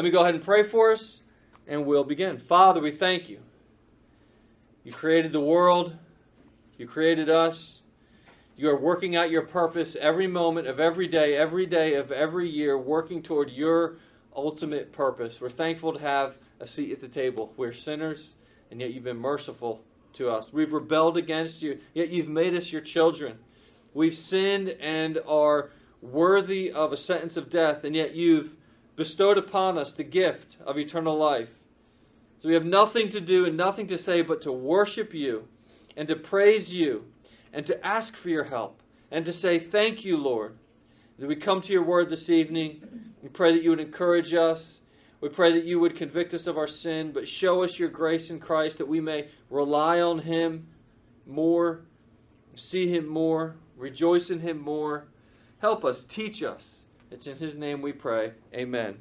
me go ahead and pray for us, and we'll begin. Father, we thank you. You created the world. You created us. You are working out your purpose every moment of every day of every year, working toward your ultimate purpose. We're thankful to have a seat at the table. We're sinners, and yet you've been merciful to us. We've rebelled against you, yet you've made us your children. We've sinned and are worthy of a sentence of death, and yet you've bestowed upon us the gift of eternal life. So we have nothing to do and nothing to say but to worship you and to praise you and to ask for your help and to say thank you, Lord. As we come to your word this evening, we pray that you would encourage us. We pray that you would convict us of our sin, but show us your grace in Christ that we may rely on him more, see him more, rejoice in him more. Help us, teach us. It's in his name we pray. Amen.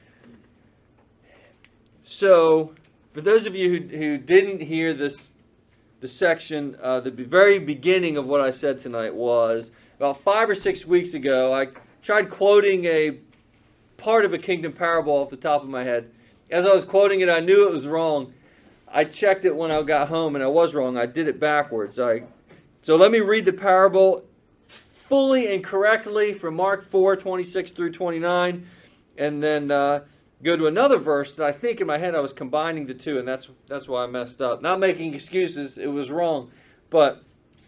So, for those of you who didn't hear this, the section, the very beginning of what I said tonight was, about 5 or 6 weeks ago, I tried quoting a part of a kingdom parable off the top of my head. As I was quoting it, I knew it was wrong. I checked it when I got home, and I was wrong. I did it backwards. So let me read the parable fully and correctly from Mark 4:26 through 29, and then go to another verse that I think in my head I was combining the two, and that's why I messed up. Not making excuses, it was wrong. But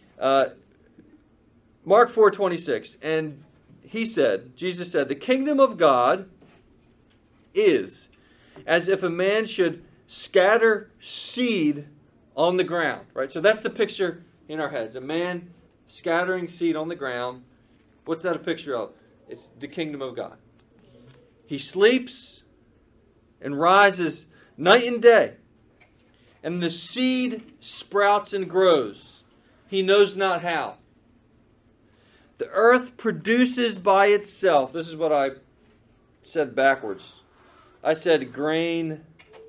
Mark 4:26, and Jesus said, "The kingdom of God is as if a man should scatter seed on the ground." Right? So that's the picture in our heads. A man scattering seed on the ground. What's that a picture of? It's the kingdom of God. He sleeps and rises night and day, and the seed sprouts and grows. He knows not how. The earth produces by itself. This is what I said backwards. I said grain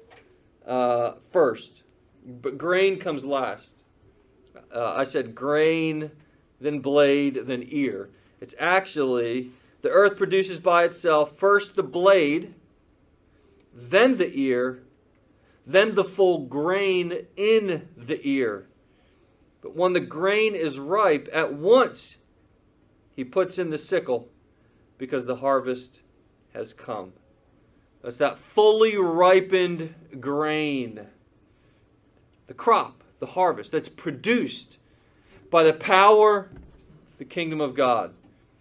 first, but grain comes last. I said grain, then blade, then ear. It's actually, the earth produces by itself first the blade, then the ear, then the full grain in the ear. But when the grain is ripe, at once he puts in the sickle, because the harvest has come. That's that fully ripened grain. The crop, the harvest, that's produced by the power of the kingdom of God.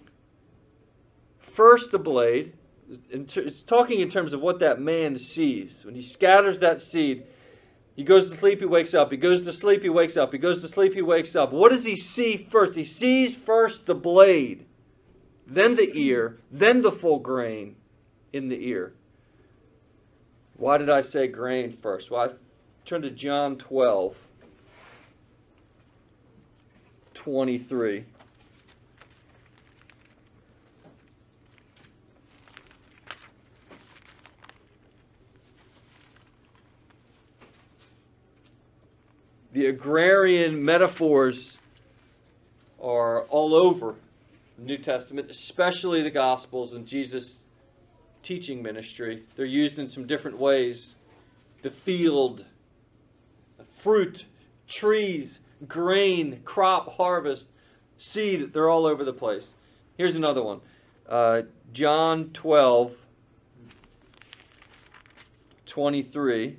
First the blade. It's talking in terms of what that man sees. When he scatters that seed, he goes to sleep, he wakes up. He goes to sleep, he wakes up. He goes to sleep, he wakes up. What does he see first? He sees first the blade, then the ear, then the full grain in the ear. Why did I say grain first? Well, I turn to John 12:23. The agrarian metaphors are all over the New Testament, especially the Gospels and Jesus' teaching ministry. They're used in some different ways. The field, fruit, trees, grain, crop, harvest, seed, they're all over the place. Here's another one. John 12:23.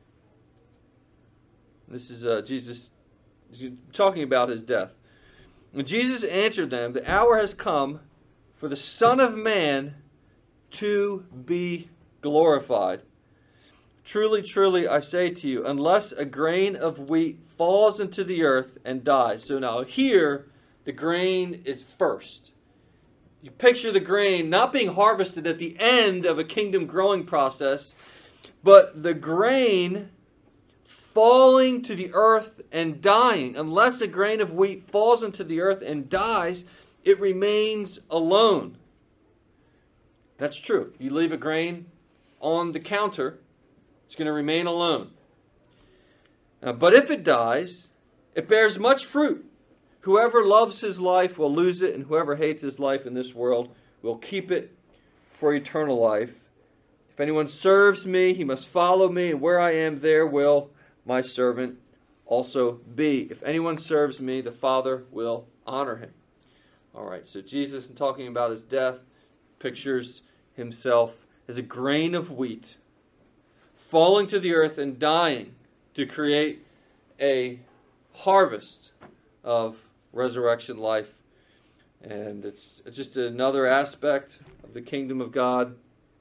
This is Jesus talking about his death. When Jesus answered them, "The hour has come for the Son of Man to be glorified. Truly, truly, I say to you, unless a grain of wheat falls into the earth and dies." So now here, the grain is first. You picture the grain not being harvested at the end of a kingdom growing process, but the grain falling to the earth and dying. Unless a grain of wheat falls into the earth and dies, it remains alone. That's true. If you leave a grain on the counter, it's going to remain alone. But if it dies, it bears much fruit. Whoever loves his life will lose it, and whoever hates his life in this world will keep it for eternal life. If anyone serves me, he must follow me, and where I am, there will my servant also be. If anyone serves me, the Father will honor him. All right, so Jesus, in talking about his death, pictures himself as a grain of wheat falling to the earth and dying to create a harvest of resurrection life. And it's just another aspect of the kingdom of God.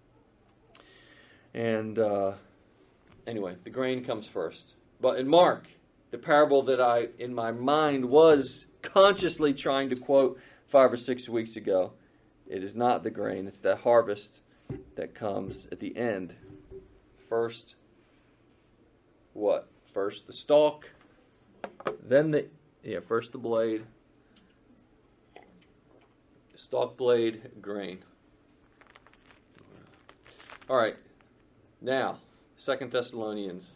And anyway, the grain comes first. But in Mark, the parable that I, in my mind, was consciously trying to quote 5 or 6 weeks ago, it is not the grain, it's that harvest that comes at the end. First, what? First the stalk, then first the blade, stalk, blade, grain. All right, now, 2 Thessalonians.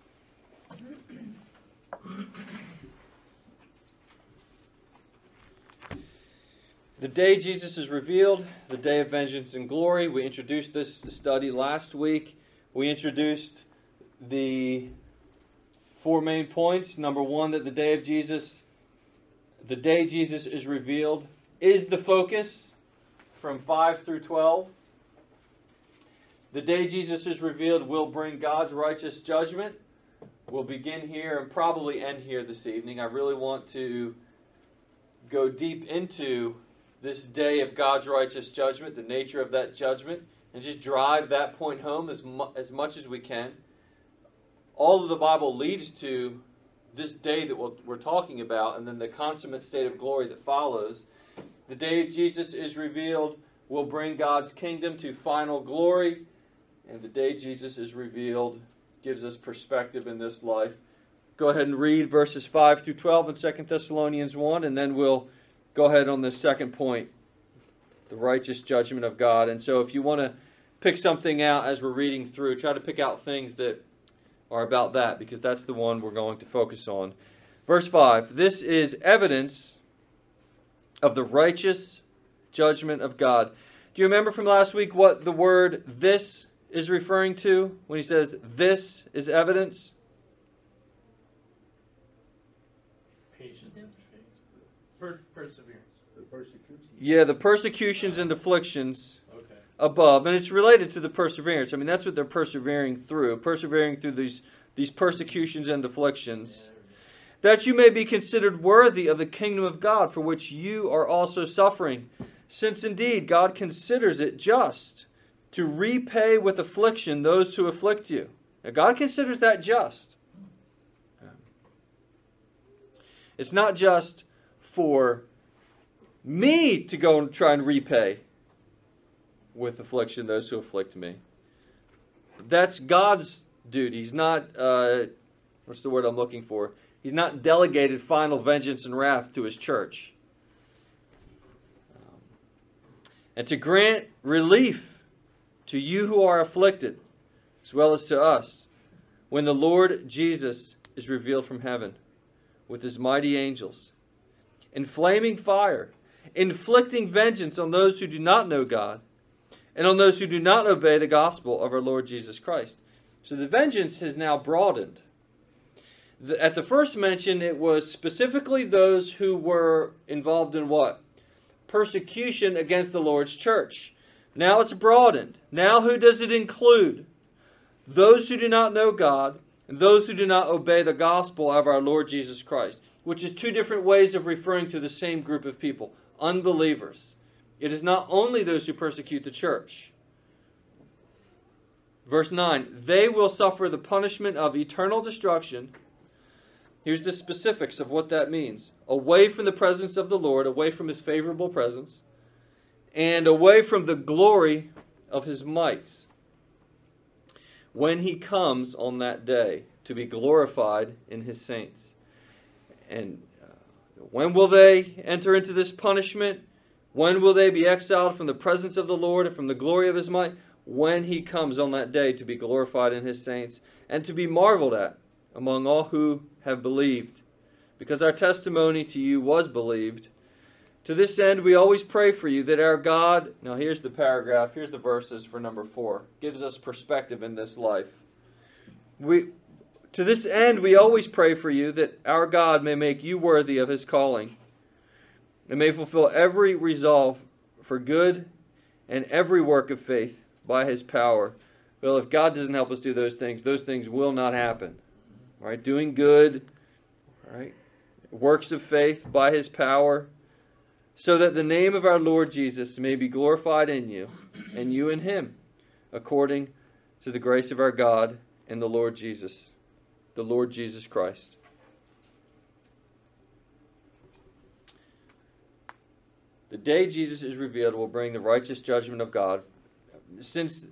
The day Jesus is revealed, the day of vengeance and glory. We introduced this study last week. We introduced the 4 main points. Number 1, that the day Jesus is revealed is the focus from 5 through 12. The day Jesus is revealed will bring God's righteous judgment. We'll begin here and probably end here this evening. I really want to go deep into this day of God's righteous judgment, the nature of that judgment, and just drive that point home as much as we can. All of the Bible leads to this day that we're talking about, and then the consummate state of glory that follows. The day Jesus is revealed will bring God's kingdom to final glory, and the day Jesus is revealed gives us perspective in this life. Go ahead and read verses 5 through 12 in 2 Thessalonians 1, and then we'll go ahead on the second point, the righteous judgment of God. And so if you want to pick something out as we're reading through, try to pick out things that are about that, because that's the one we're going to focus on. Verse 5, this is evidence of the righteous judgment of God. Do you remember from last week what the word "this" is referring to when he says this is evidence? Patience and faith. Perseverance. The persecution. Yeah, the persecutions and afflictions Okay. above. And it's related to the perseverance. I mean, that's what they're persevering through these persecutions and afflictions. That you may be considered worthy of the kingdom of God, for which you are also suffering. Since indeed God considers it just to repay with affliction those who afflict you. Now, God considers that just. It's not just for me to go and try and repay with affliction those who afflict me. That's God's duty. He's not, what's the word I'm looking for? He's not delegated final vengeance and wrath to his church. And to grant relief to you who are afflicted, as well as to us, when the Lord Jesus is revealed from heaven with his mighty angels, in flaming fire, inflicting vengeance on those who do not know God, and on those who do not obey the gospel of our Lord Jesus Christ. So the vengeance has now broadened. At the first mention, it was specifically those who were involved in what? Persecution against the Lord's church. Now it's broadened. Now who does it include? Those who do not know God and those who do not obey the gospel of our Lord Jesus Christ, which is 2 different ways of referring to the same group of people, unbelievers. It is not only those who persecute the church. Verse 9, they will suffer the punishment of eternal destruction. Here's the specifics of what that means. Away from the presence of the Lord, away from his favorable presence, and away from the glory of his might, when he comes on that day to be glorified in his saints. And when will they enter into this punishment? When will they be exiled from the presence of the Lord and from the glory of his might? When he comes on that day to be glorified in his saints and to be marveled at among all who have believed. Because our testimony to you was believed, To this end, we always pray for you that our God, now here's the paragraph, here's the verses for number 4, gives us perspective in this life. To this end, we always pray for you that our God may make you worthy of his calling and may fulfill every resolve for good and every work of faith by his power. Well, if God doesn't help us do those things will not happen. All right? Doing good, all right? Works of faith by his power, so that the name of our Lord Jesus may be glorified in you, and you in him, according to the grace of our God and the Lord Jesus Christ. The day Jesus is revealed will bring the righteous judgment of God. Since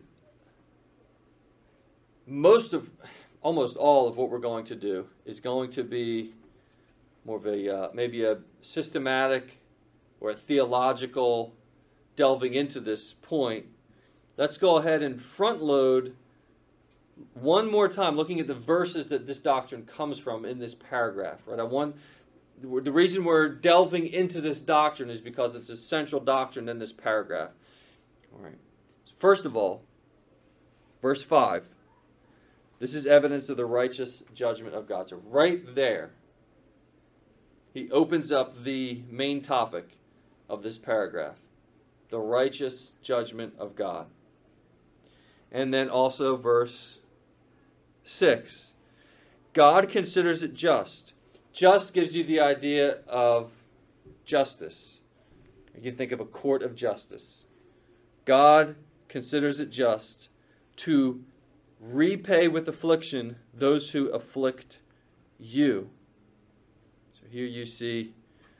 almost all of what we're going to do is going to be more of a maybe a systematic or a theological delving into this point, let's go ahead and front load one more time looking at the verses that this doctrine comes from in this paragraph. Right? The reason we're delving into this doctrine is because it's a central doctrine in this paragraph. All right. First of all, verse 5. This is evidence of the righteous judgment of God. So right there, he opens up the main topic of this paragraph, the righteous judgment of God. And then also verse 6, God considers it just. Just gives you the idea of justice. You can think of a court of justice. God considers it just to repay with affliction those who afflict you. So here you see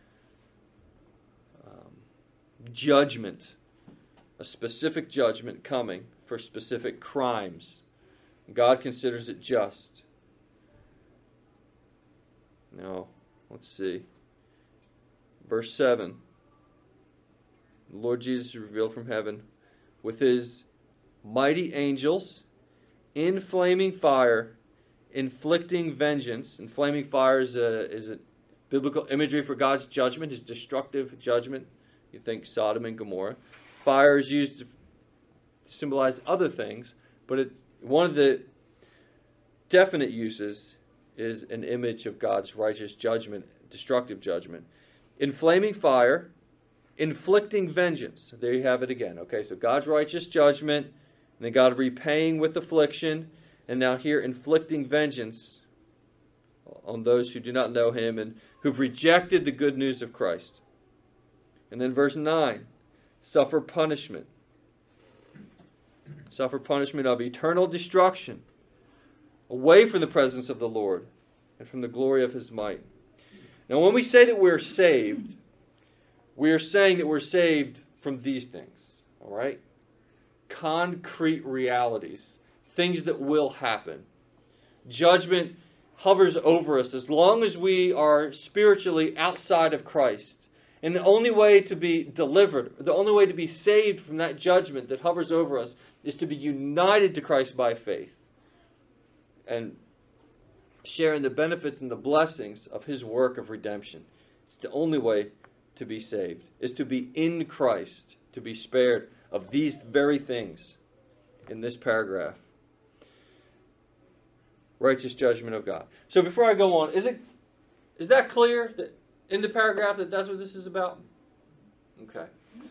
judgment, a specific judgment coming for specific crimes. God considers it just. Now, let's see. Verse 7. The Lord Jesus is revealed from heaven with his mighty angels in flaming fire, inflicting vengeance. And flaming fire is a biblical imagery for God's judgment, his destructive judgment. You think Sodom and Gomorrah. Fire is used to symbolize other things, but one of the definite uses is an image of God's righteous judgment, destructive judgment. In flaming fire, inflicting vengeance. There you have it again. Okay, so God's righteous judgment, and then God repaying with affliction, and now here inflicting vengeance on those who do not know him and who've rejected the good news of Christ. And then verse 9, suffer punishment. Suffer punishment of eternal destruction, away from the presence of the Lord and from the glory of his might. Now when we say that we're saved, we are saying that we're saved from these things, all right? Concrete realities, things that will happen. Judgment hovers over us as long as we are spiritually outside of Christ. And the only way to be delivered, the only way to be saved from that judgment that hovers over us is to be united to Christ by faith and sharing the benefits and the blessings of his work of redemption. It's the only way to be saved, is to be in Christ, to be spared of these very things in this paragraph. Righteous judgment of God. So before I go on, is that clear that in the paragraph that's what this is about? Okay.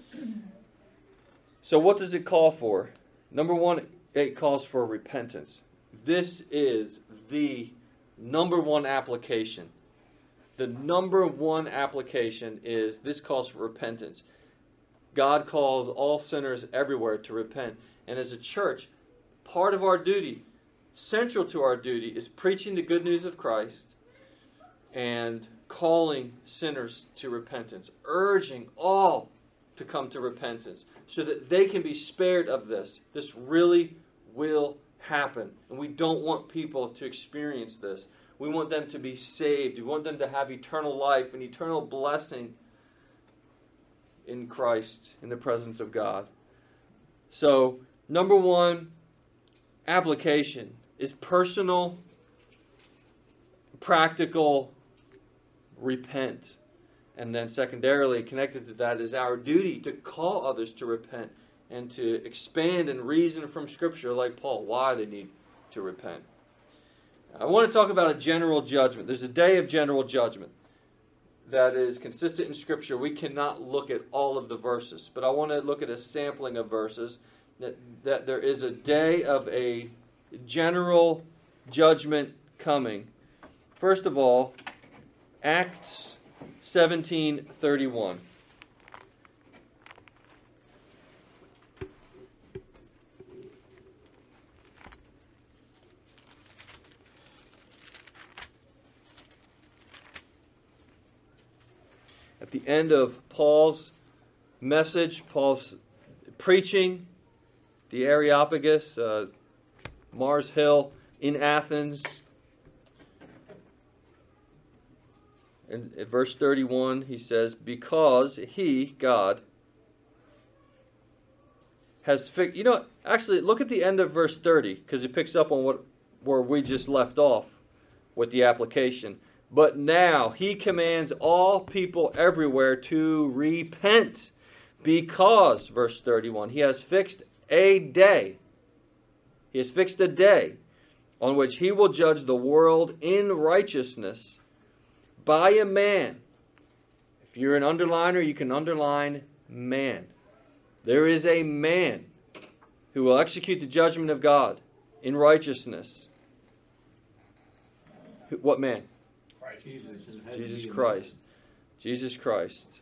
So what does it call for? Number one, it calls for repentance. This is the number one application. The number one application is this calls for repentance. God calls all sinners everywhere to repent. And as a church, part of our duty, central to our duty, is preaching the good news of Christ and calling sinners to repentance, urging all to come to repentance so that they can be spared of this. This really will happen. And we don't want people to experience this. We want them to be saved. We want them to have eternal life and eternal blessing in Christ, in the presence of God. So, number one application is personal, practical repent. And then secondarily, connected to that is our duty to call others to repent and to expand and reason from Scripture, like Paul, why they need to repent. I want to talk about a general judgment. There's a day of general judgment that is consistent in Scripture. We cannot look at all of the verses, but I want to look at a sampling of verses that there is a day of a general judgment coming. First of all, Acts 17:31. At the end of Paul's message, Paul's preaching, the Areopagus, Mars Hill in Athens. And at verse 31, he says, because he, God, has fixed... actually, look at the end of verse 30, because it picks up on where we just left off with the application. But now he commands all people everywhere to repent, because, verse 31, he has fixed a day. He has fixed a day on which he will judge the world in righteousness by a man. If you're an underliner, you can underline man. There is a man who will execute the judgment of God in righteousness. What man? Christ. Jesus Christ. Jesus Christ.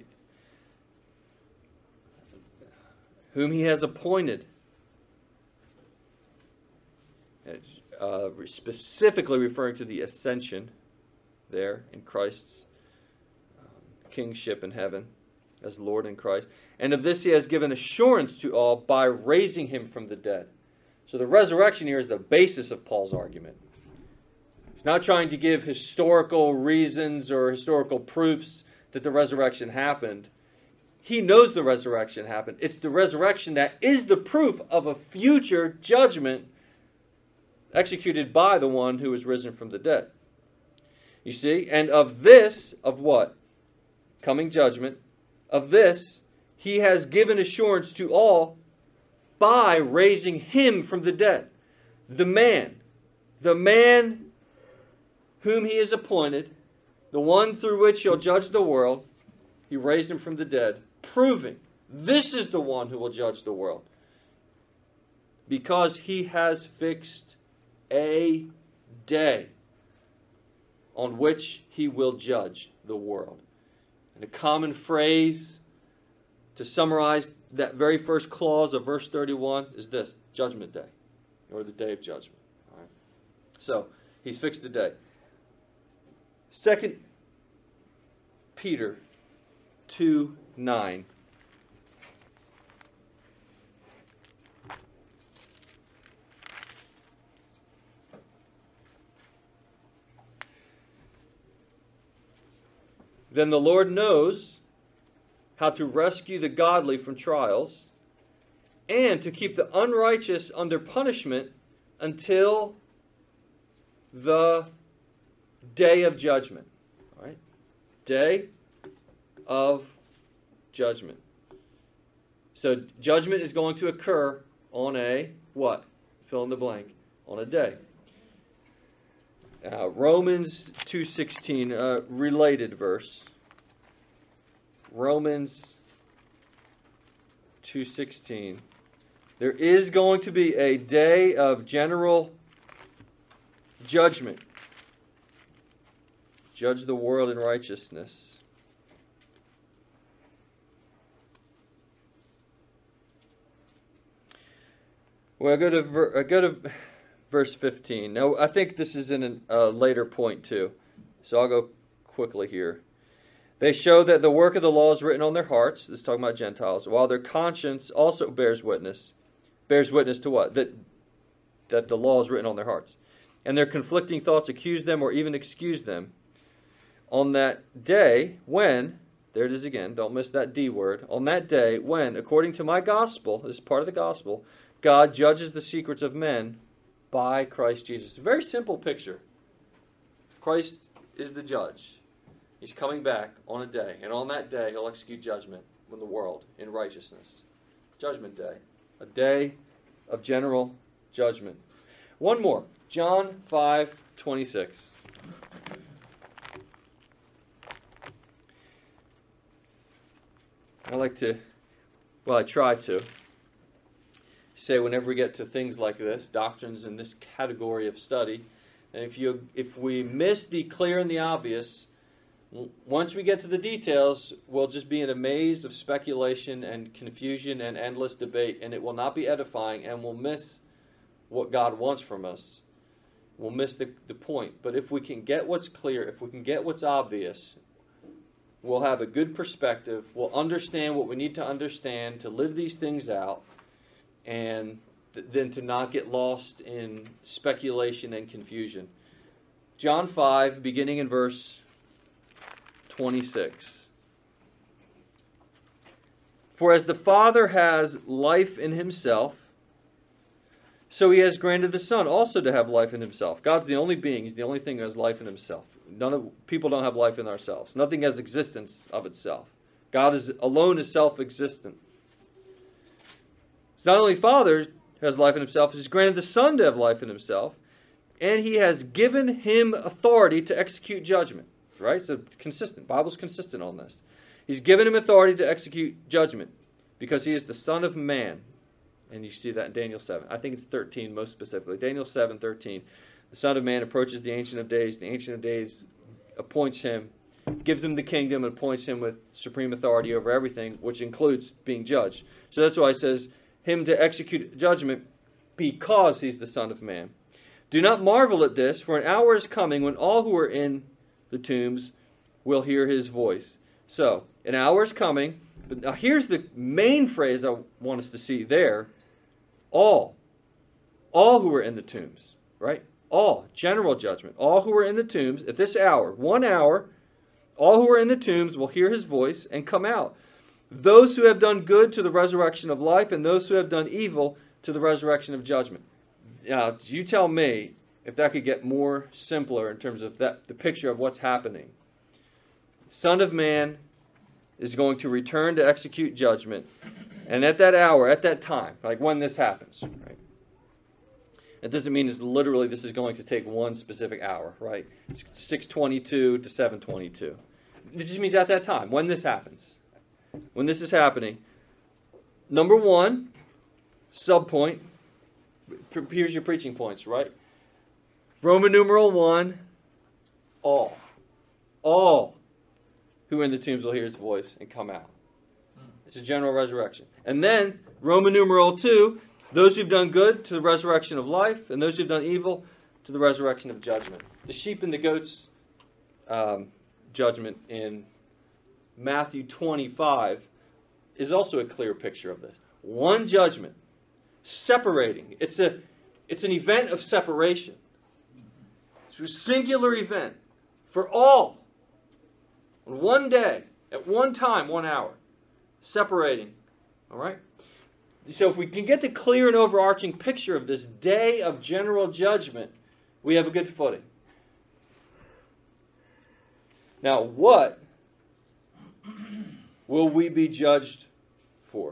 Whom he has appointed. Specifically referring to the ascension there in Christ's kingship in heaven as Lord in Christ. And of this he has given assurance to all by raising him from the dead. So the resurrection here is the basis of Paul's argument. He's not trying to give historical reasons or historical proofs that the resurrection happened. He knows the resurrection happened. It's the resurrection that is the proof of a future judgment executed by the one who is risen from the dead. You see? And of this, of what? Coming judgment. Of this, he has given assurance to all by raising him from the dead. The man whom he has appointed, the one through which he'll judge the world, he raised him from the dead, proving this is the one who will judge the world. Because he has fixed a day on which he will judge the world. And a common phrase to summarize that very first clause of verse 31 is this: Judgment Day, or the Day of Judgment. All right. So, he's fixed the day. 2 Peter 2:9. Then the Lord knows how to rescue the godly from trials and to keep the unrighteous under punishment until the day of judgment. All right? Day of judgment. So judgment is going to occur on a what? Fill in the blank. On a day. Romans 2:16, related verse. Romans 2:16. There is going to be a day of general judgment. Judge the world in righteousness. Well, I go to verse 15. Now, I think this is in a later point too, so I'll go quickly here. They show that the work of the law is written on their hearts. This is talking about Gentiles. While their conscience also bears witness. Bears witness to what? That the law is written on their hearts. And their conflicting thoughts accuse them or even excuse them. On that day when, there it is again, don't miss that D word. On that day when, according to my gospel, this is part of the gospel, God judges the secrets of men by Christ Jesus. A very simple picture. Christ is the judge. He's coming back on a day, and on that day he'll execute judgment on the world in righteousness. Judgment Day. A day of general judgment. One more. John 5:26. I try to say whenever we get to things like this, doctrines in this category of study, and if we miss the clear and the obvious, once we get to the details, we'll just be in a maze of speculation and confusion and endless debate, and it will not be edifying, and we'll miss what God wants from us. We'll miss the point. But if we can get what's clear, if we can get what's obvious, we'll have a good perspective. We'll understand what we need to understand to live these things out, and then to not get lost in speculation and confusion. John 5, beginning in verse 26. For as the Father has life in himself, so he has granted the Son also to have life in himself. God's the only being. He's the only thing who has life in himself. People don't have life in ourselves. Nothing has existence of itself. God alone is self-existent. It's not only Father who has life in himself, he's granted the Son to have life in himself, and he has given him authority to execute judgment. Right? So consistent. The Bible's consistent on this. He's given him authority to execute judgment because he is the Son of Man. And you see that in Daniel 7. I think it's 13 most specifically. Daniel 7:13. The Son of Man approaches the Ancient of Days. The Ancient of Days appoints him, gives him the kingdom, and appoints him with supreme authority over everything, which includes being judged. So that's why it says him to execute judgment because he's the Son of Man. Do not marvel at this, for an hour is coming when all who are in the tombs will hear his voice. So, an hour is coming. But now here's the main phrase I want us to see there. All who are in the tombs, right? All, general judgment. All who are in the tombs at this hour, 1 hour, all who are in the tombs will hear his voice and come out. Those who have done good to the resurrection of life, and those who have done evil to the resurrection of judgment. Now, you tell me if that could get more simpler in terms of the picture of what's happening. The Son of Man is going to return to execute judgment. And at that hour, at that time, like when this happens, right? It doesn't mean it's literally this is going to take one specific hour, right? It's 6:22 to 7:22. It just means at that time, when this happens. When this is happening, number one, subpoint, here's your preaching points, right? Roman numeral 1, all who are in the tombs will hear his voice and come out. It's a general resurrection. And then, Roman numeral 2, those who've done good to the resurrection of life, and those who've done evil to the resurrection of judgment. The sheep and the goats judgment in Matthew 25 is also a clear picture of this. One judgment, separating. It's an event of separation. It's a singular event for all. On one day, at one time, 1 hour. Separating. All right? So if we can get the clear and overarching picture of this day of general judgment, we have a good footing. Now, what will we be judged for?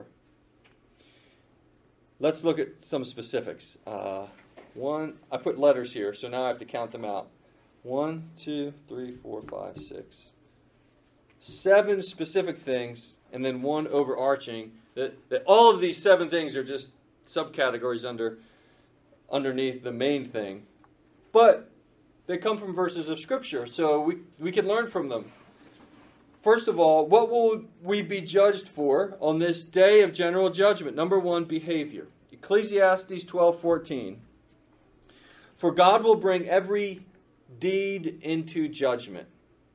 Let's look at some specifics. I put letters here, so now I have to count them out. 1, 2, 3, 4, 5, 6. 7 specific things, and then one overarching. That all of these 7 things are just subcategories underneath the main thing. But they come from verses of Scripture, so we can learn from them. First of all, what will we be judged for on this day of general judgment? Number 1, behavior. Ecclesiastes 12:14. For God will bring every deed into judgment.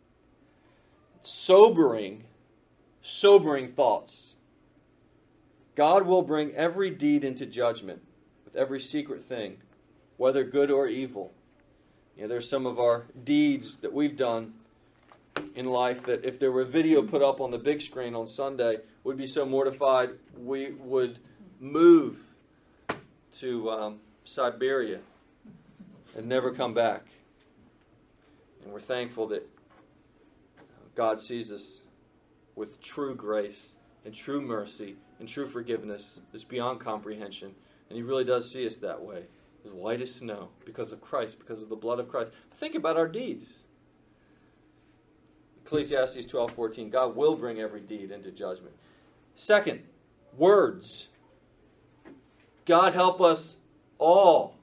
Sobering thoughts. God will bring every deed into judgment with every secret thing, whether good or evil. There's some of our deeds that we've done in life that if there were video put up on the big screen on Sunday, we'd be so mortified we would move to Siberia and never come back. And we're thankful that God sees us with true grace and true mercy and true forgiveness that's beyond comprehension. And He really does see us that way, as white as snow, because of Christ, because of the blood of Christ. Think about our deeds. Ecclesiastes 12:14, God will bring every deed into judgment. Second, words. God help us all.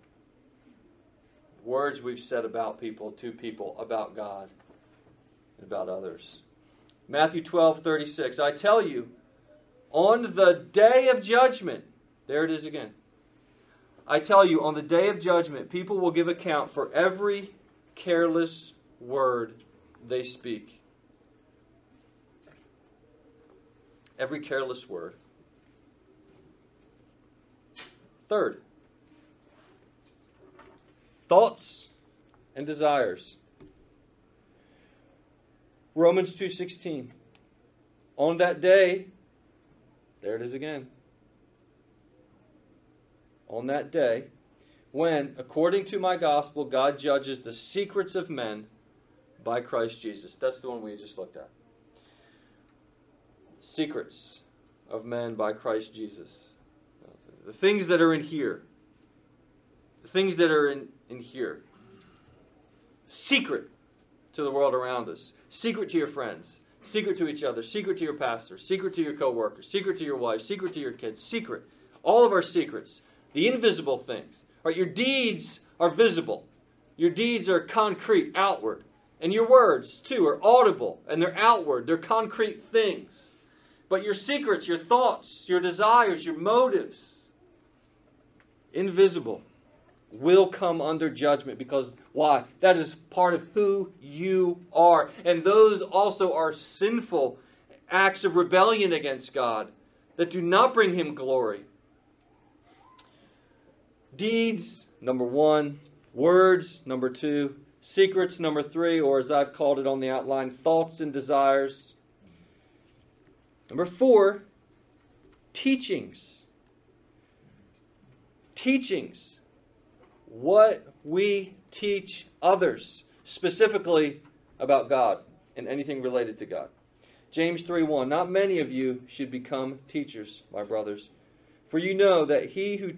Words we've said about people, to people, about God, and about others. Matthew 12:36, I tell you, on the day of judgment, there it is again. I tell you, on the day of judgment, people will give account for every careless word they speak. Every careless word. Third, thoughts and desires. Romans 2:16. On that day, there it is again. On that day, when, according to my gospel, God judges the secrets of men by Christ Jesus. That's the one we just looked at. Secrets of men by Christ Jesus. The things that are in here. The things that are in here. Secret to the world around us. Secret to your friends. Secret to each other. Secret to your pastor. Secret to your coworkers. Secret to your wife. Secret to your kids. Secret. All of our secrets. The invisible things. Right, your deeds are visible. Your deeds are concrete, outward. And your words, too, are audible. And they're outward. They're concrete things. But your secrets, your thoughts, your desires, your motives, invisible, will come under judgment. Because, why? That is part of who you are. And those also are sinful acts of rebellion against God that do not bring Him glory. Deeds, number 1. Words, number 2. Secrets, number 3, or as I've called it on the outline, thoughts and desires. Number 4, teachings. Teachings. What we teach others, specifically about God and anything related to God. James 3:1, not many of you should become teachers, my brothers, for you know that he who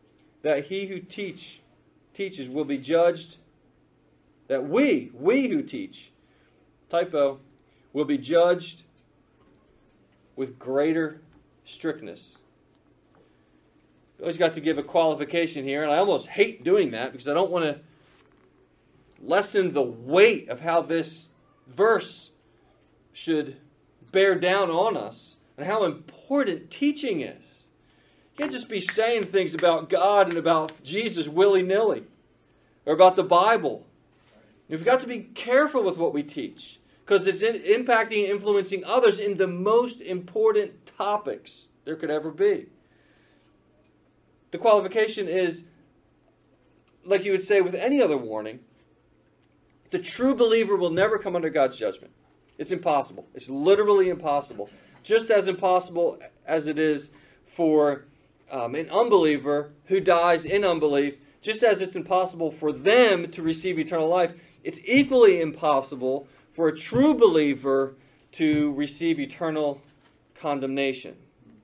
teaches will be judged, that we who teach, typo, will be judged with greater strictness. You always got to give a qualification here, and I almost hate doing that because I don't want to lessen the weight of how this verse should bear down on us and how important teaching is. You can't just be saying things about God and about Jesus willy-nilly, or about the Bible. We've got to be careful with what we teach, because it's impacting and influencing others in the most important topics there could ever be. The qualification is, like you would say with any other warning, the true believer will never come under God's judgment. It's impossible. It's literally impossible. Just as impossible as it is for an unbeliever who dies in unbelief, just as it's impossible for them to receive eternal life, it's equally impossible for a true believer to receive eternal condemnation.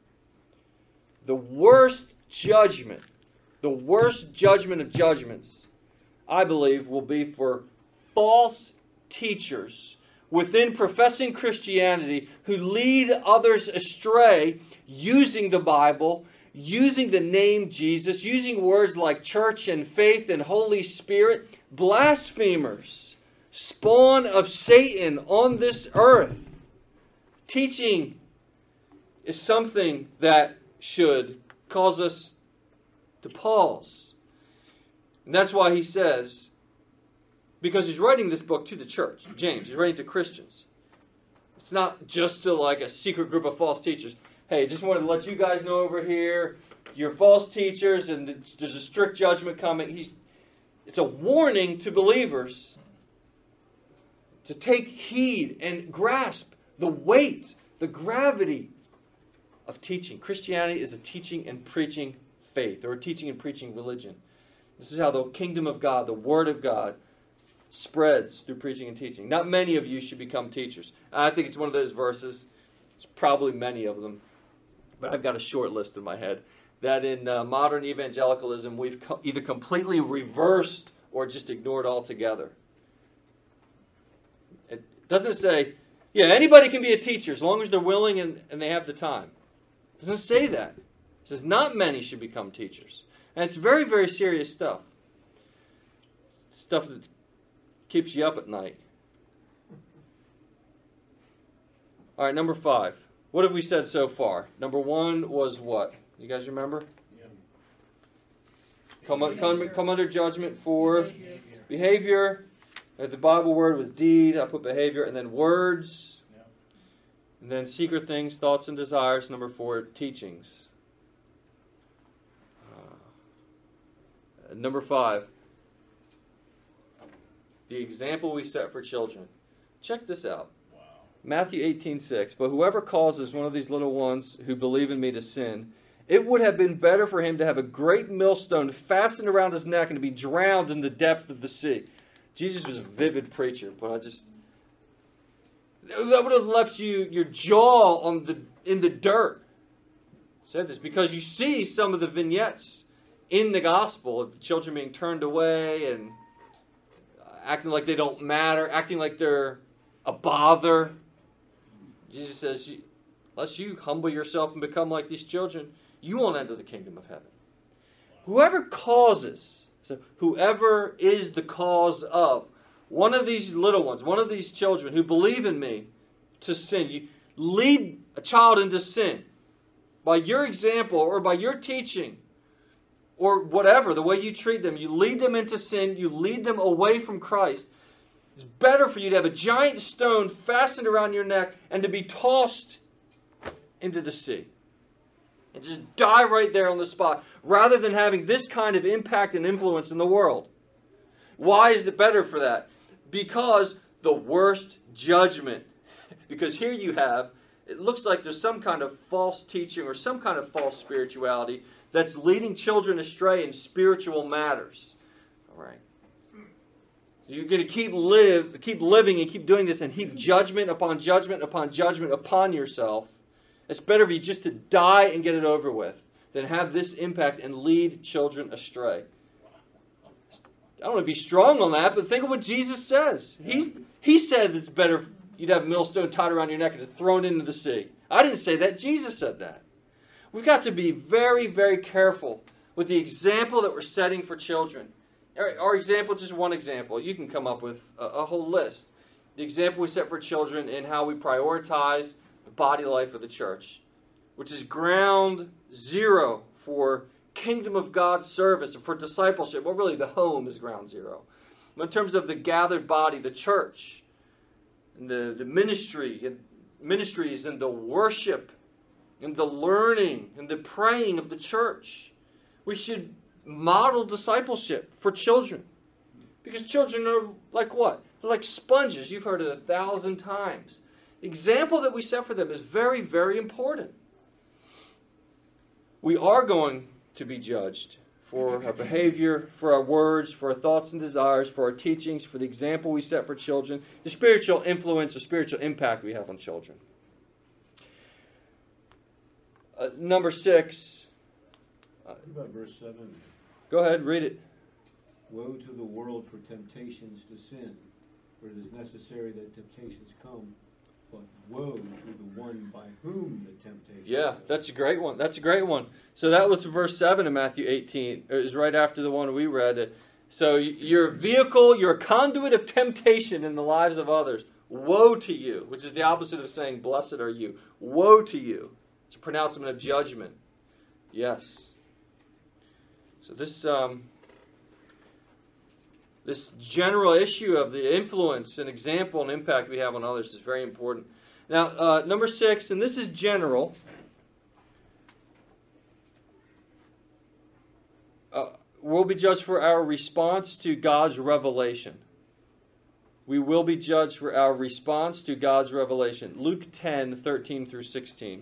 The worst judgment of judgments, I believe, will be for false teachers within professing Christianity who lead others astray using the Bible, using the name Jesus, using words like church and faith and Holy Spirit, blasphemers, spawn of Satan on this earth. Teaching is something that should cause us to pause. And that's why he says, because he's writing this book to the church, James, he's writing to Christians. It's not just to like a secret group of false teachers. Hey, just wanted to let you guys know over here, you're false teachers and there's a strict judgment coming. It's a warning to believers to take heed and grasp the weight, the gravity of teaching. Christianity is a teaching and preaching faith, or a teaching and preaching religion. This is how the kingdom of God, the Word of God, spreads through preaching and teaching. Not many of you should become teachers. I think it's one of those verses. It's probably many of them. But I've got a short list in my head. That in modern evangelicalism, we've either completely reversed or just ignored altogether. It doesn't say, yeah, anybody can be a teacher as long as they're willing and they have the time. It doesn't say that. It says not many should become teachers. And it's very, very serious stuff. Stuff that keeps you up at night. All right, number 5. What have we said so far? Number 1 was what? You guys remember? Yeah. Come under judgment for behavior. The Bible word was deed. I put behavior. And then words. Yeah. And then secret things, thoughts and desires. Number 4, teachings. Number 5, the example we set for children. Check this out. Wow. Matthew 18:6. But whoever causes one of these little ones who believe in me to sin, it would have been better for him to have a great millstone fastened around his neck and to be drowned in the depth of the sea. Jesus was a vivid preacher, but that would have left your jaw in the dirt. I said this because you see some of the vignettes in the gospel of children being turned away and acting like they don't matter, acting like they're a bother. Jesus says, unless you humble yourself and become like these children, you won't enter the kingdom of heaven. Whoever causes, so whoever is the cause of one of these little ones, one of these children who believe in me to sin, you lead a child into sin by your example or by your teaching, or whatever, the way you treat them, you lead them into sin, you lead them away from Christ. It's better for you to have a giant stone fastened around your neck and to be tossed into the sea. And just die right there on the spot, rather than having this kind of impact and influence in the world. Why is it better for that? Because the worst judgment. Because here you have, it looks like there's some kind of false teaching or some kind of false spirituality that's leading children astray in spiritual matters. All right. You're going to keep living and keep doing this and heap judgment upon judgment upon judgment upon yourself. It's better for you just to die and get it over with than have this impact and lead children astray. I don't want to be strong on that, but think of what Jesus says. He said it's better you'd have a millstone tied around your neck and thrown into the sea. I didn't say that. Jesus said that. We've got to be very, very careful with the example that we're setting for children. Our example, just one example. You can come up with a whole list. The example we set for children in how we prioritize the body life of the church, which is ground zero for kingdom of God service and for discipleship. Well, really, the home is ground zero. But in terms of the gathered body, the church, and the ministries and the worship, and the learning and the praying of the church. We should model discipleship for children. Because children are like what? They're like sponges. You've heard it 1,000 times. The example that we set for them is very, very important. We are going to be judged for our behavior, for our words, for our thoughts and desires, for our teachings, for the example we set for children, the spiritual influence or spiritual impact we have on children. Number 6. What about verse 7? Go ahead, read it. Woe to the world for temptations to sin, for it is necessary that temptations come, but woe to the one by whom the temptation Yeah, that's a great one. That's a great one. So that was verse 7 of Matthew 18. It was right after the one we read. So you're a vehicle, you're a conduit of temptation in the lives of others. Woe to you, which is the opposite of saying blessed are you. Woe to you. It's a pronouncement of judgment. Yes. So this general issue of the influence and example and impact we have on others is very important. Now, number 6, and this is general. We'll be judged for our response to God's revelation. We will be judged for our response to God's revelation. Luke 10:13 through 16.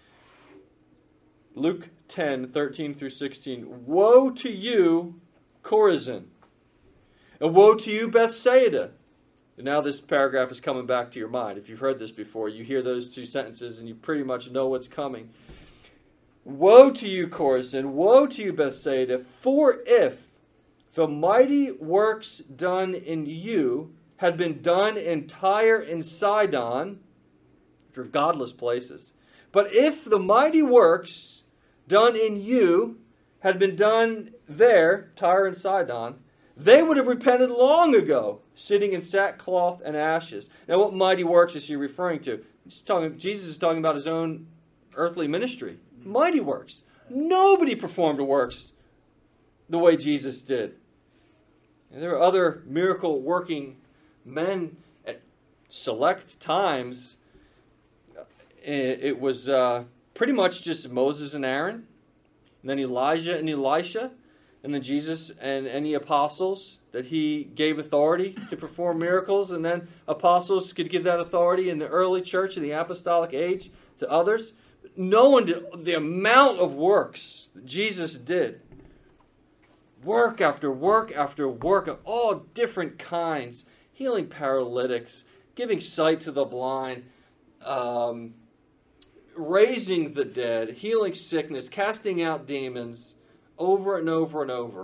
Luke 10:13 through 16. Woe to you, Chorazin! And woe to you, Bethsaida. And now this paragraph is coming back to your mind. If you've heard this before, you hear those two sentences and you pretty much know what's coming. Woe to you, Chorazin, woe to you, Bethsaida, for if the mighty works done in you had been done in Tyre and Sidon, which are godless places, but if the mighty works done in you had been done there, Tyre and Sidon, they would have repented long ago, sitting in sackcloth and ashes. Now, what mighty works is he referring to? Jesus is talking about his own earthly ministry. Mighty works. Nobody performed works the way Jesus did. And there are other miracle-working men at select times. It was pretty much just Moses and Aaron, and then Elijah and Elisha, and then Jesus and any apostles that he gave authority to perform miracles, and then apostles could give that authority in the early church in the apostolic age to others. No one did the amount of works that Jesus did. Work after work after work of all different kinds. Healing paralytics, giving sight to the blind, raising the dead, healing sickness, casting out demons, over and over and over.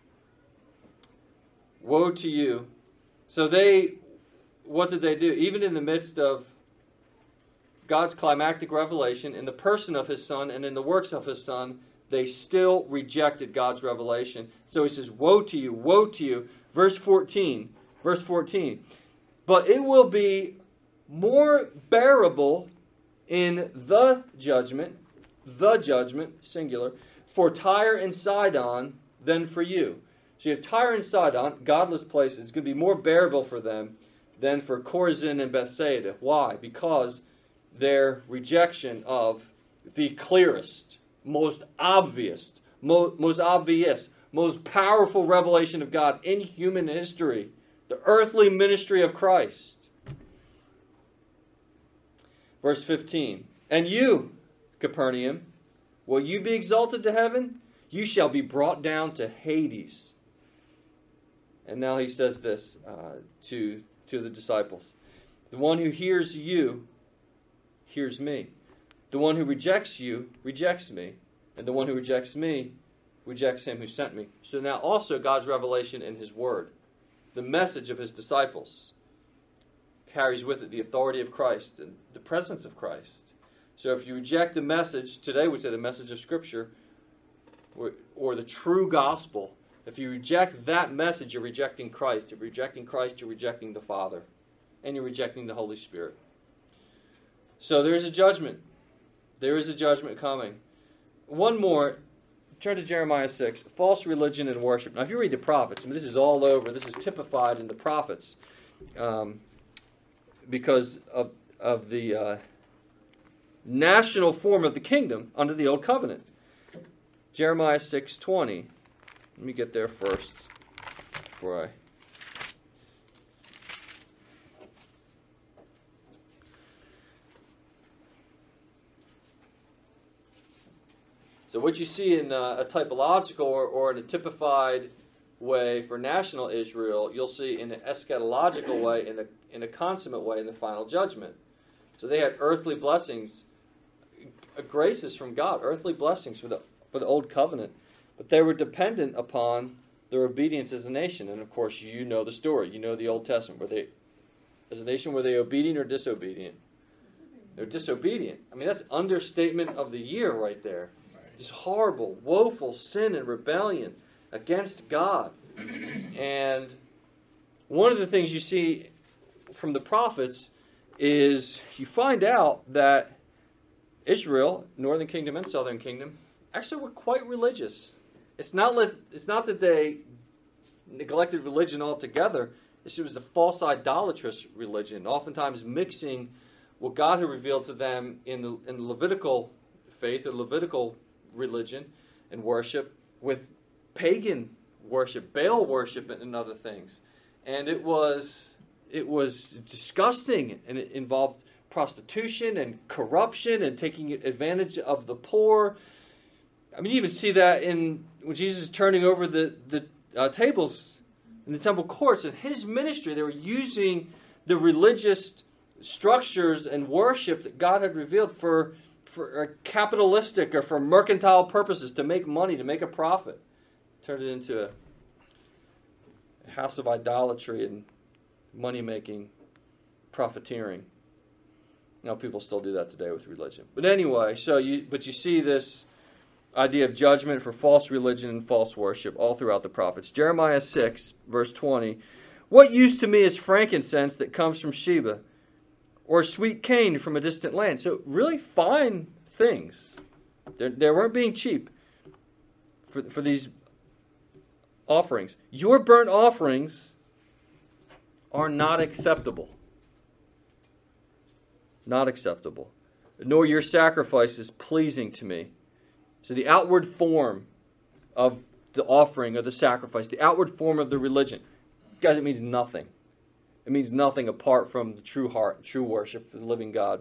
Woe to you. So what did they do? Even in the midst of God's climactic revelation, in the person of his Son and in the works of his Son, they still rejected God's revelation. So he says, woe to you, woe to you. Verse 14. But it will be more bearable in the judgment, singular, for Tyre and Sidon than for you. So you have Tyre and Sidon, godless places. It's going to be more bearable for them than for Chorazin and Bethsaida. Why? Because their rejection of the clearest, most obvious, most powerful revelation of God in human history, the earthly ministry of Christ. Verse 15, and you, Capernaum, will you be exalted to heaven? You shall be brought down to Hades. And now he says this to the disciples. The one who hears you hears me. The one who rejects you rejects me. And the one who rejects me rejects him who sent me. So now also God's revelation in his word, the message of his disciples, carries with it the authority of Christ and the presence of Christ. So if you reject the message, today we say the message of Scripture, or the true gospel, if you reject that message, you're rejecting Christ. If you're rejecting Christ, you're rejecting the Father. And you're rejecting the Holy Spirit. So there is a judgment. There is a judgment coming. One more. Turn to Jeremiah 6. False religion and worship. Now if you read the prophets, this is all over. This is typified in the prophets. Because of the national form of the kingdom under the Old Covenant. Jeremiah 6:20. Let me get there first before I... So what you see in a typological or in a typified way for national Israel, you'll see in an eschatological way, in a consummate way in the final judgment. So they had earthly blessings, graces from God, earthly blessings for the Old Covenant. But they were dependent upon their obedience as a nation. And of course, you know the story. You know the Old Testament. As a nation, were they obedient or disobedient? They're disobedient. That's understatement of the year right there. Just horrible, woeful sin and rebellion against God. And one of the things you see from the prophets is you find out that Israel, Northern Kingdom and Southern Kingdom, actually were quite religious. It's not that they neglected religion altogether. It was a false idolatrous religion, oftentimes mixing what God had revealed to them in the Levitical faith or Levitical religion and worship with pagan worship, Baal worship, and other things. And it was disgusting, and it involved prostitution and corruption and taking advantage of the poor. You even see that when Jesus is turning over the tables in the temple courts. In his ministry, they were using the religious structures and worship that God had revealed for capitalistic or for mercantile purposes, to make money, to make a profit. Turned it into a house of idolatry and money-making, profiteering. People still do that today with religion. But anyway, you see this idea of judgment for false religion and false worship all throughout the prophets. Jeremiah 6, verse 20. What use to me is frankincense that comes from Sheba, or sweet cane from a distant land? So really fine things. They weren't being cheap for these offerings. Your burnt offerings are not acceptable. Not acceptable. Nor your sacrifices pleasing to me. So the outward form of the offering or the sacrifice, the outward form of the religion, guys, it means nothing. It means nothing apart from the true heart, true worship for the living God.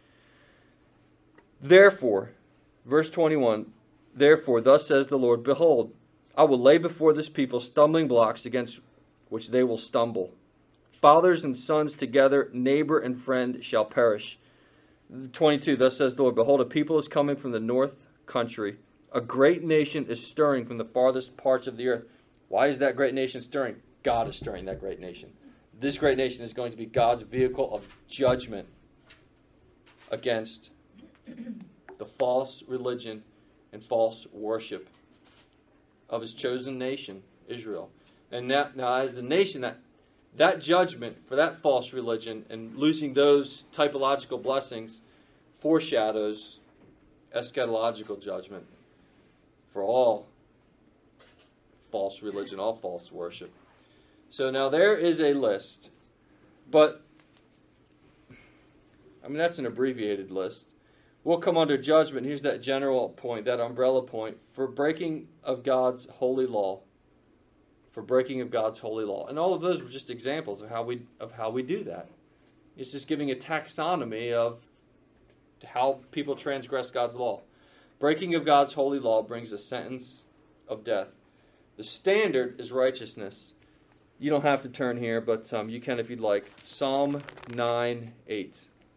Therefore, verse 21, therefore, thus says the Lord, behold, I will lay before this people stumbling blocks against which they will stumble. Fathers and sons together, neighbor and friend shall perish. 22, thus says the Lord, behold, a people is coming from the north country. A great nation is stirring from the farthest parts of the earth. Why is that great nation stirring? God is stirring that great nation. This great nation is going to be God's vehicle of judgment against the false religion and false worship of his chosen nation, Israel. And now as the nation, that judgment for that false religion and losing those typological blessings foreshadows eschatological judgment for all false religion, all false worship. So now there is a list, but that's an abbreviated list. We'll come under judgment. Here's that general point, that umbrella point, for breaking of God's holy law. For breaking of God's holy law. And all of those were just examples of how we do that. It's just giving a taxonomy of how people transgress God's law. Breaking of God's holy law brings a sentence of death. The standard is righteousness. You don't have to turn here, but you can if you'd like. Psalm 9:8.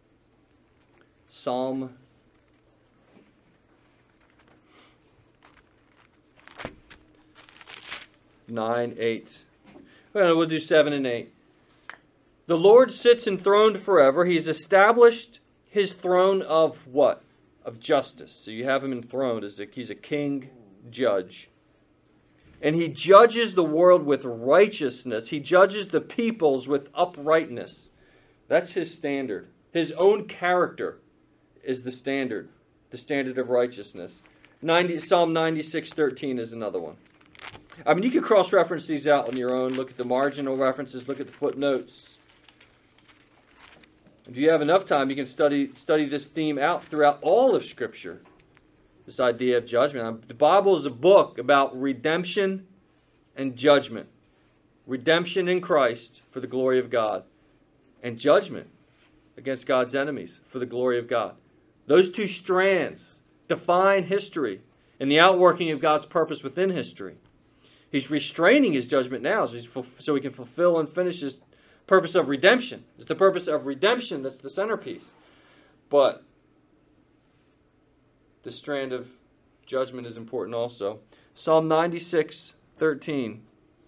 Psalm 9:8. We'll do 7 and 8. The Lord sits enthroned forever. He's established his throne of what? Of justice. So you have him enthroned as he's a king judge. And he judges the world with righteousness. He judges the peoples with uprightness. That's his standard. His own character is the standard of righteousness. Psalm 96:13 is another one. You can cross-reference these out on your own. Look at the marginal references. Look at the footnotes. If you have enough time, you can study this theme out throughout all of Scripture. This idea of judgment. The Bible is a book about redemption and judgment. Redemption in Christ for the glory of God. And judgment against God's enemies for the glory of God. Those two strands define history and the outworking of God's purpose within history. He's restraining his judgment now so he can fulfill and finish his purpose of redemption. It's the purpose of redemption that's the centerpiece. But the strand of judgment is important also. Psalm 96:13.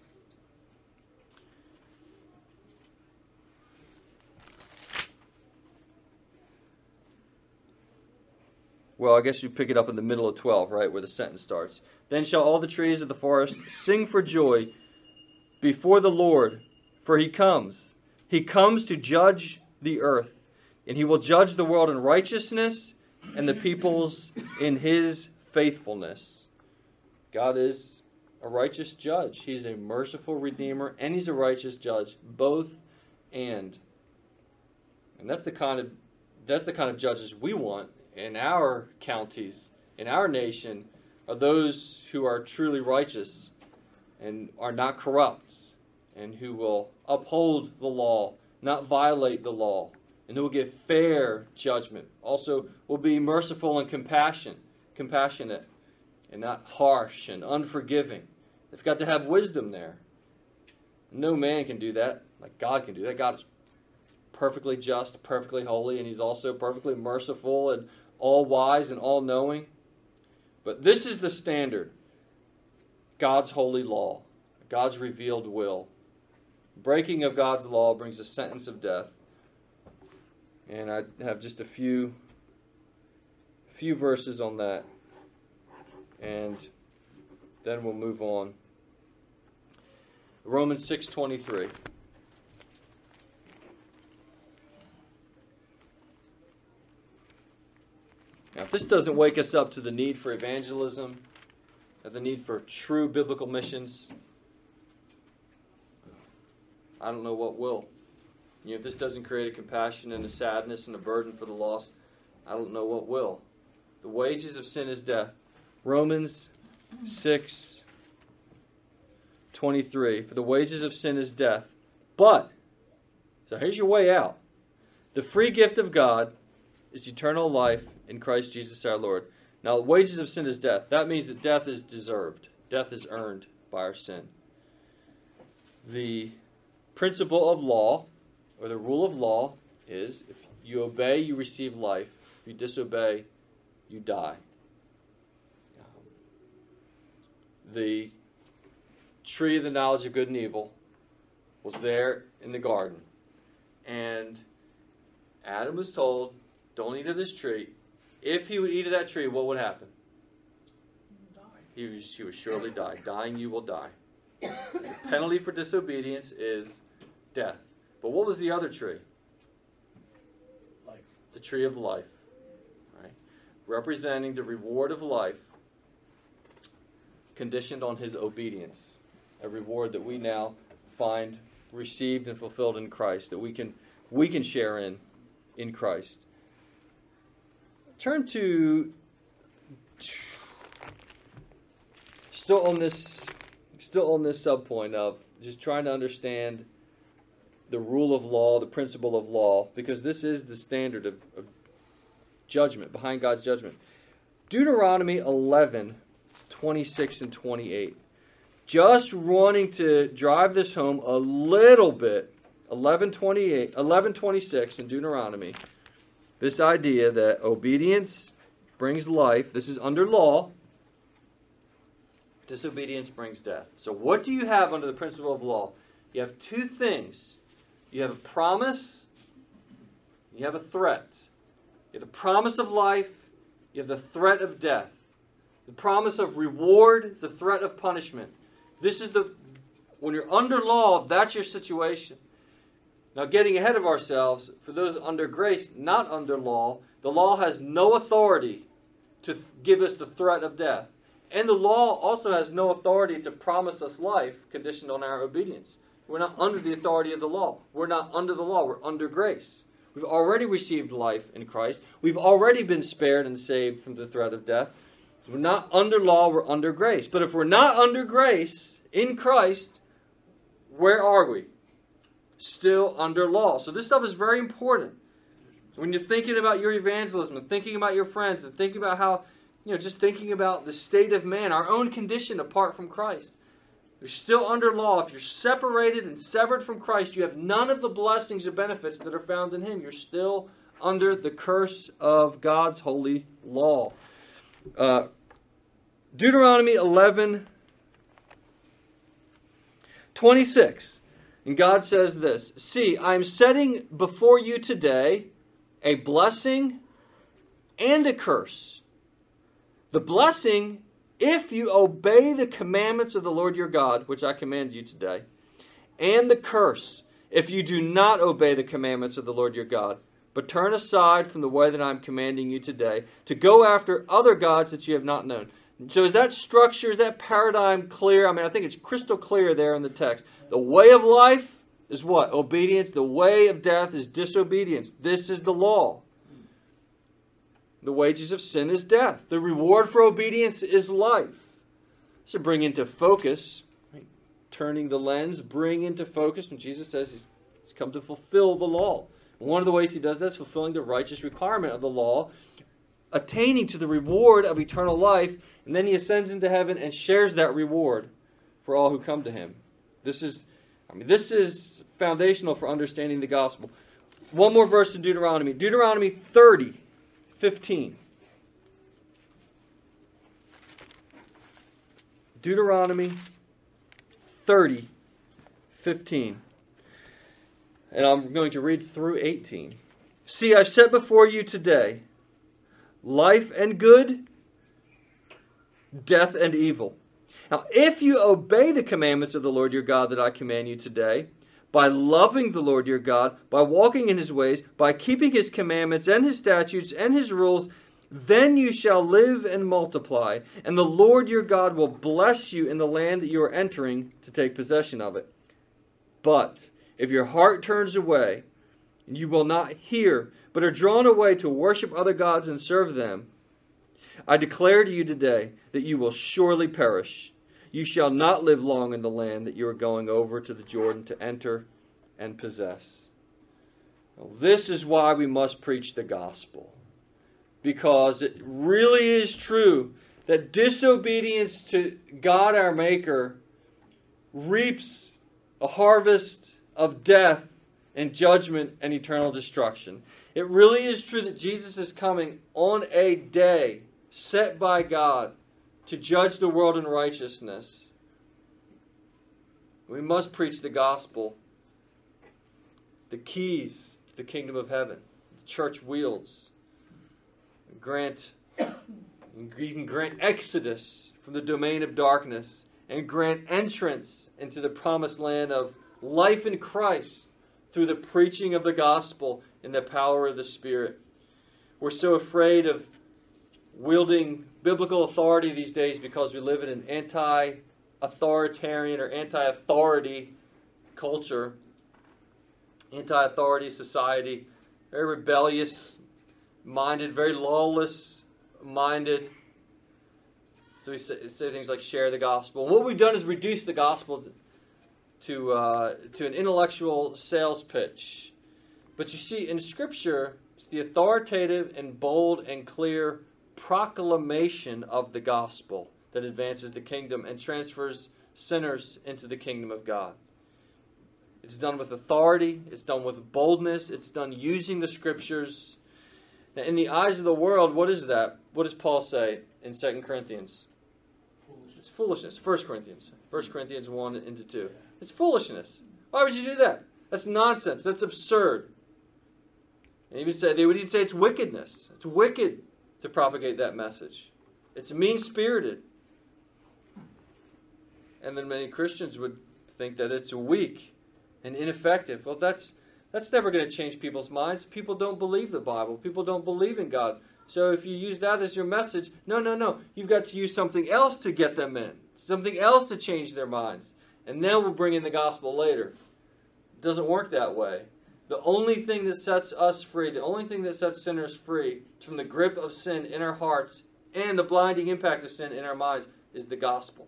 Well, I guess you pick it up in the middle of 12, right, where the sentence starts. Then shall all the trees of the forest sing for joy before the Lord, for he comes. He comes to judge the earth, and he will judge the world in righteousness and the peoples in his faithfulness. God is a righteous judge. He's a merciful redeemer, and he's a righteous judge, both and. And that's the kind of judges we want in our counties, in our nation, are those who are truly righteous and are not corrupt, and who will uphold the law, not violate the law, and who will give fair judgment. Also will be merciful and compassionate, and not harsh and unforgiving. They've got to have wisdom there. No man can do that like God can do that. God is perfectly just, perfectly holy, and he's also perfectly merciful and all-wise and all-knowing. But this is the standard. God's holy law, God's revealed will. Breaking of God's law brings a sentence of death. And I have just a few verses on that. And then we'll move on. Romans 6:23. Now, if this doesn't wake us up to the need for evangelism, the need for true biblical missions, I don't know what will. If this doesn't create a compassion and a sadness and a burden for the lost, I don't know what will. The wages of sin is death. Romans 6:23. For the wages of sin is death. But, so here's your way out. The free gift of God is eternal life in Christ Jesus our Lord. Now, the wages of sin is death. That means that death is deserved. Death is earned by our sin. The principle of law, or the rule of law, is if you obey, you receive life. If you disobey, you die. The tree of the knowledge of good and evil was there in the garden. And Adam was told, don't eat of this tree. If he would eat of that tree, what would happen? He would surely die. Dying, you will die. The penalty for disobedience is death. But what was the other tree? Life. The tree of life. Right? Representing the reward of life conditioned on his obedience. A reward that we now find received and fulfilled in Christ, that we can share in Christ. Turn to still on this subpoint of just trying to understand the rule of law, the principle of law, because this is the standard of judgment, behind God's judgment. Deuteronomy 11:26 and 28. Just wanting to drive this home a little bit, 11:26 in Deuteronomy, this idea that obedience brings life. This is under law. Disobedience brings death. So what do you have under the principle of law? You have two things. You have a promise. You have a threat. You have the promise of life. You have the threat of death. The promise of reward, the threat of punishment. This is when you're under law, that's your situation. Now, getting ahead of ourselves, for those under grace, not under law, the law has no authority to give us the threat of death. And the law also has no authority to promise us life conditioned on our obedience. We're not under the authority of the law. We're not under the law. We're under grace. We've already received life in Christ. We've already been spared and saved from the threat of death. So we're not under law. We're under grace. But if we're not under grace in Christ, where are we? Still under law. So this stuff is very important. When you're thinking about your evangelism and thinking about your friends and thinking about how, just thinking about the state of man, our own condition apart from Christ. You're still under law. If you're separated and severed from Christ, you have none of the blessings or benefits that are found in Him. You're still under the curse of God's holy law. Deuteronomy 11:26. And God says this, see, I'm setting before you today a blessing and a curse. The blessing, if you obey the commandments of the Lord your God, which I command you today, and the curse, if you do not obey the commandments of the Lord your God, but turn aside from the way that I'm commanding you today, to go after other gods that you have not known. So is that structure, is that paradigm clear? I think it's crystal clear there in the text. The way of life is what? Obedience. The way of death is disobedience. This is the law. The wages of sin is death. The reward for obedience is life. So bring into focus, right? Turning the lens, bring into focus when Jesus says He's come to fulfill the law. And one of the ways He does that is fulfilling the righteous requirement of the law, attaining to the reward of eternal life, and then He ascends into heaven and shares that reward for all who come to Him. This is I mean, this is foundational for understanding the gospel. One more verse in Deuteronomy. Deuteronomy 30:15. Deuteronomy 30:15. And I'm going to read through 18. See, I've set before you today life and good, death and evil. Now, if you obey the commandments of the Lord your God that I command you today, by loving the Lord your God, by walking in his ways, by keeping his commandments and his statutes and his rules, then you shall live and multiply, and the Lord your God will bless you in the land that you are entering to take possession of it. But if your heart turns away, and you will not hear, but are drawn away to worship other gods and serve them, I declare to you today that you will surely perish. You shall not live long in the land that you are going over to the Jordan to enter and possess. Well, this is why we must preach the gospel. Because it really is true that disobedience to God our Maker reaps a harvest of death and judgment and eternal destruction. It really is true that Jesus is coming on a day set by God to judge the world in righteousness. We must preach the gospel. The keys to the kingdom of heaven. The church wields. You can grant exodus from the domain of darkness and grant entrance into the promised land of life in Christ through the preaching of the gospel and the power of the Spirit. We're so afraid of wielding biblical authority these days because we live in an anti-authoritarian or anti-authority culture, anti-authority society, very rebellious-minded, very lawless-minded. So we say things like share the gospel. And what we've done is reduce the gospel to an intellectual sales pitch. But you see, in Scripture, it's the authoritative and bold and clear proclamation of the gospel that advances the kingdom and transfers sinners into the kingdom of God. It's done with authority. It's done with boldness. It's done using the Scriptures. Now, in the eyes of the world, what is that? What does Paul say in 2 Corinthians? It's foolishness. 1 Corinthians 1 into 2. It's foolishness. Why would you do that? That's nonsense. That's absurd. And they would even say it's wickedness. It's wicked to propagate that message. It's mean-spirited. And then many Christians would think that it's weak and ineffective. Well, that's never going to change people's minds. People don't believe the Bible. People don't believe in God. So if you use that as your message, no. You've got to use something else to get them in. Something else to change their minds. And then we'll bring in the gospel later. It doesn't work that way. The only thing that sets us free, the only thing that sets sinners free from the grip of sin in our hearts and the blinding impact of sin in our minds is the gospel.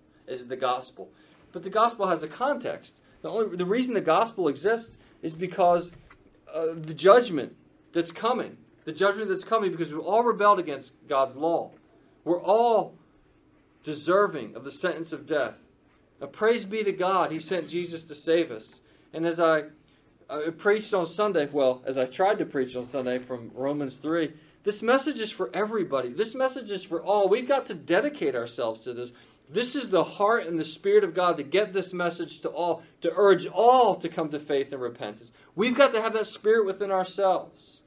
But the gospel has a context. The reason the gospel exists is because the judgment that's coming. The judgment that's coming because we've all rebelled against God's law. We're all deserving of the sentence of death. Now, praise be to God, He sent Jesus to save us. And as I preached on Sunday, as I tried to preach on Sunday from Romans 3, this message is for everybody. This message is for all. We've got to dedicate ourselves to this. This is the heart and the Spirit of God to get this message to all, to urge all to come to faith and repentance. We've got to have that Spirit within ourselves.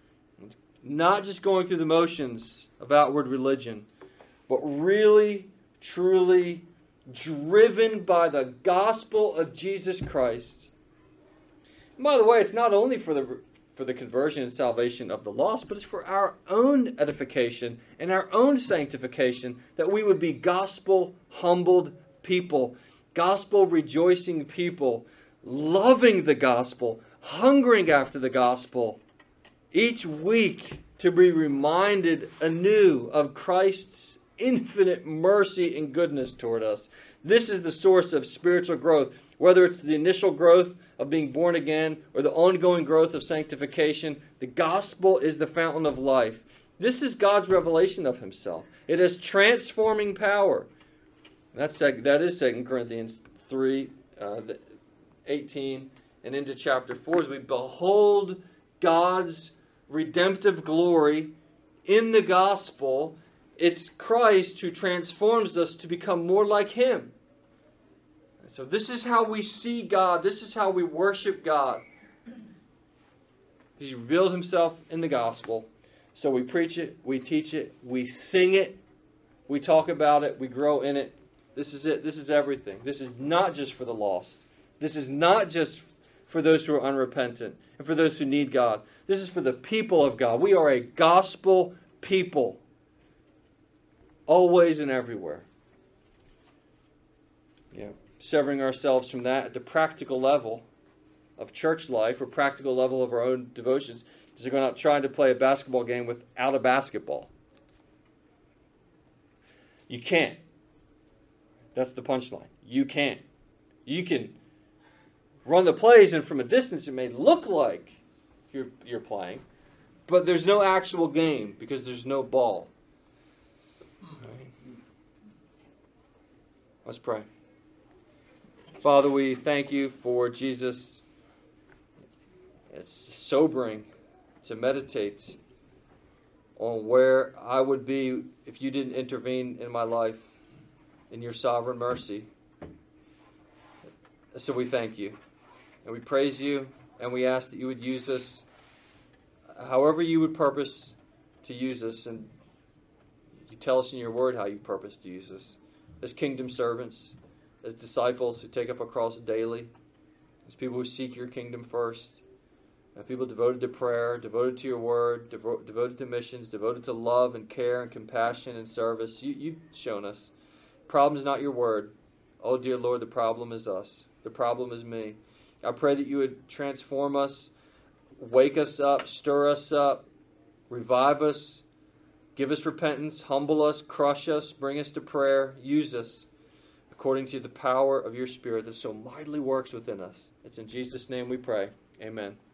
Not just going through the motions of outward religion, but really, truly driven by the gospel of Jesus Christ. And by the way, it's not only for the conversion and salvation of the lost, but it's for our own edification and our own sanctification, that we would be gospel-humbled people, gospel-rejoicing people, loving the gospel, hungering after the gospel, each week to be reminded anew of Christ's infinite mercy and goodness toward us. This is the source of spiritual growth, whether it's the initial growth of being born again or the ongoing growth of sanctification. The gospel is the fountain of life. This is God's revelation of Himself. It has transforming power. That is 2 Corinthians 3, 18 and into chapter 4 as we behold God's redemptive glory in the gospel. It's Christ who transforms us to become more like Him. So this is how we see God. This is how we worship God. He revealed Himself in the gospel. So we preach it, we teach it, we sing it, we talk about it, we grow in it. This is it. This is everything. This is not just for the lost. This is not just for those who are unrepentant and for those who need God. This is for the people of God. We are a gospel people. Always and everywhere. Severing ourselves from that at the practical level of church life or practical level of our own devotions is we're going out trying to play a basketball game without a basketball. You can't. That's the punchline. You can't. You can run the plays, and from a distance it may look like you're playing, but there's no actual game because there's no ball. Let's pray. Father, we thank you for Jesus. It's sobering to meditate on where I would be if you didn't intervene in my life in your sovereign mercy. So we thank you, and we praise you, and we ask that you would use us however you would purpose to use us, and you tell us in your word how you purpose to use us as kingdom servants, as disciples who take up a cross daily, as people who seek your kingdom first, as people devoted to prayer, devoted to your word, devoted to missions, devoted to love and care and compassion and service. You've shown us. The problem is not your word. Oh, dear Lord, the problem is us. The problem is me. I pray that you would transform us, wake us up, stir us up, revive us, give us repentance, humble us, crush us, bring us to prayer, use us according to the power of your Spirit that so mightily works within us. It's in Jesus' name we pray. Amen.